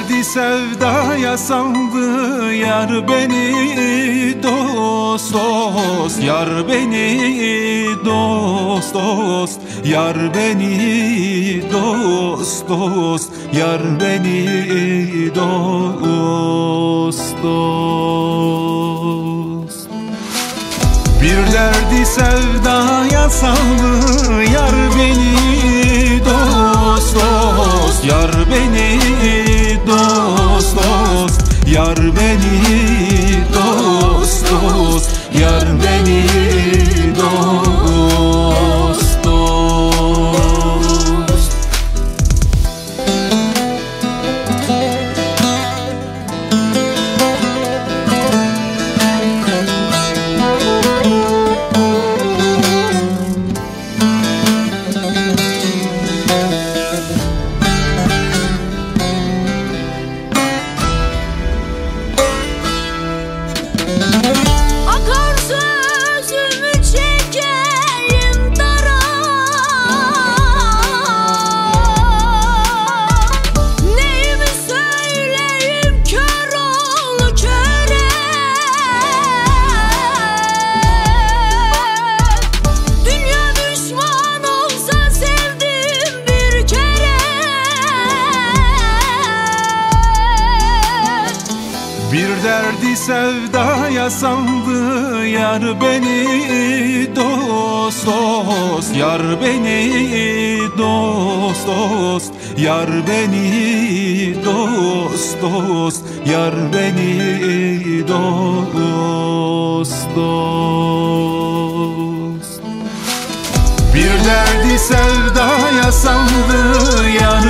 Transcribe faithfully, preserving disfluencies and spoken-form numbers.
derdi sevdaya saldı yar beni dost dost, yar beni dost dost, yar beni dost dost, yar beni dost dost. Bir derdi sevdaya saldı yar beni dost dost, yar beni dost dost, yar beni dost dost, yar beni dost dost. Akar sözümü çekeyim dara, neyimi söyleyeyim kör oğlu köre. Dünya düşman olsa sevdim bir kere. Bir derdi sevdaya saldı yar beni dost dost, yar beni dost dost, yar beni dost dost, yar beni dost dost. Bir derdi sevdaya saldı yar